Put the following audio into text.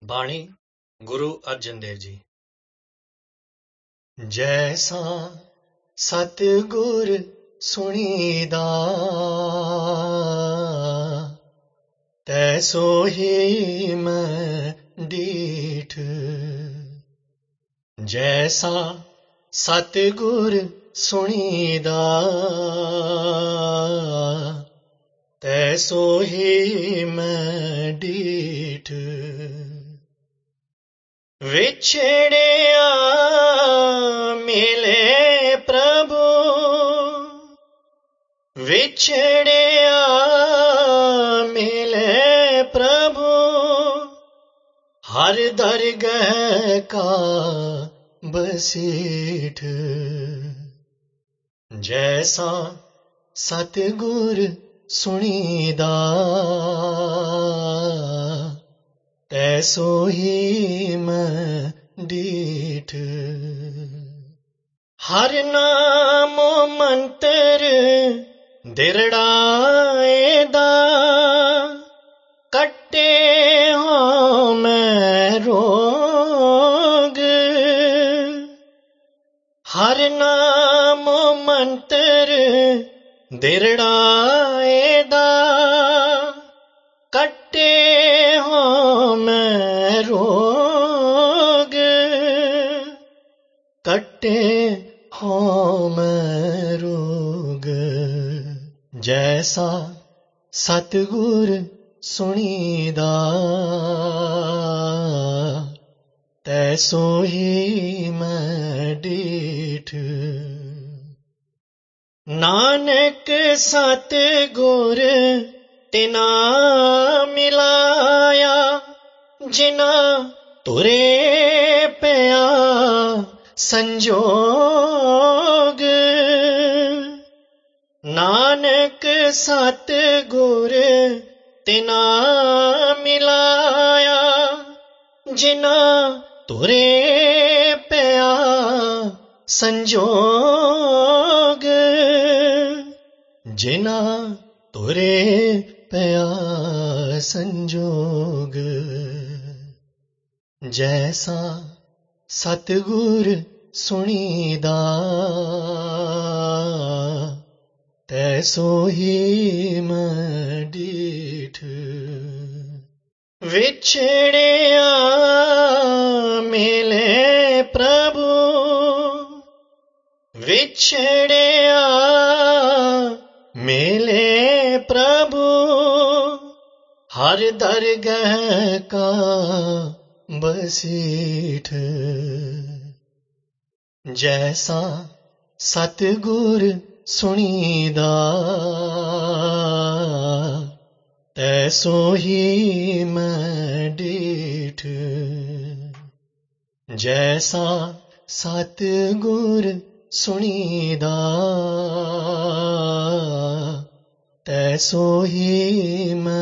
बाणी गुरु अर्जन देव जी। जैसा सतगुर सुनीदा तैसो ही मैं डीठ। जैसा सतगुर सुनीदा तैसो ही मैं डीठ। विछड़िया मिले प्रभु, विछड़िया मिले प्रभु, हर दरगह का बसीठ। जैसा सतगुर सुनीदा तैसो ही मैं डीठ। हर नाम मंत्र दिरड़ाएदा कट्टे हो मैं रोग। हर नाम मंत्र दिरड़ाएदा कट्टे हो मैं रोग। कट्टे हो मैं रोग। जैसा सतगुर सुनीदा तैसो ही मैं डीठ। नानक सतगुर तिना मिलाया जिना तुरे पिया संजोग। नानक सतगुर तिना मिलाया जिना तुरे पिया संजोग। जिना तुरे पिया संजोग। जैसा सतगुर सुनीदा तैसो ही मैं डीठ। विछड़िया मिले प्रभु, विछड़िया मिले प्रभु, हर दरगह का बसीठ। जैसा सतगुर सुनीदा तैसो ही मैं डीठ। जैसा सतगुर सुनीदा तैसो ही मैं